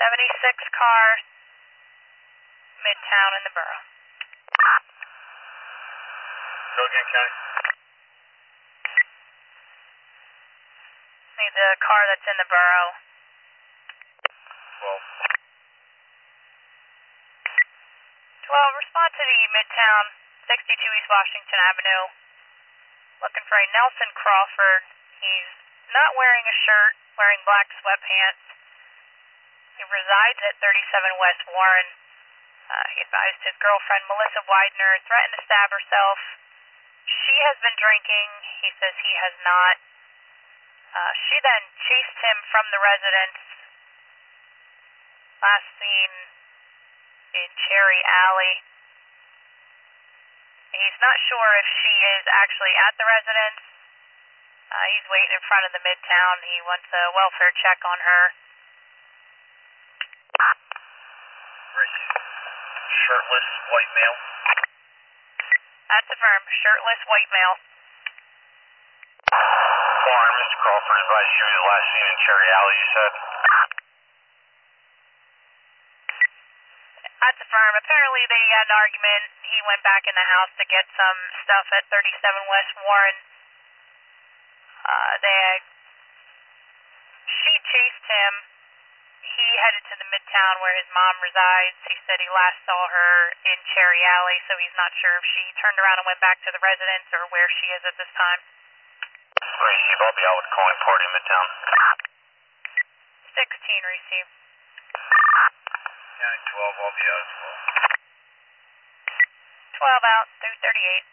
76 car, Midtown in the borough. Go again, County. Need the car that's in the borough. 12. 12, respond to the Midtown, 62 East Washington Avenue. Looking for a Nelson Crawford. He's not wearing a shirt, wearing black sweatpants. He resides at 37 West Warren. He advised his girlfriend, Melissa Widener, threatened to stab herself. She has been drinking. He says he has not. She then chased him from the residence. Last seen in Cherry Alley. He's not sure if she is actually at the residence. He's waiting in front of the Midtown. He wants a welfare check on her. Shirtless, white male. That's affirmed. Shirtless, white male. Warren, Mr. Crawford advised you was last seen in Cherry Alley, you said? That's affirmed. Apparently they had an argument. He went back in the house to get some stuff at 37 West Warren. She chased him. He headed to the Midtown where his mom resides. He said he last saw her in Cherry Alley, so he's not sure if she turned around and went back to the residence or where she is at this time. Receive, I'll be out with calling party in Midtown. 16 receive. County 12, I'll be out as well. 12 out, through 38.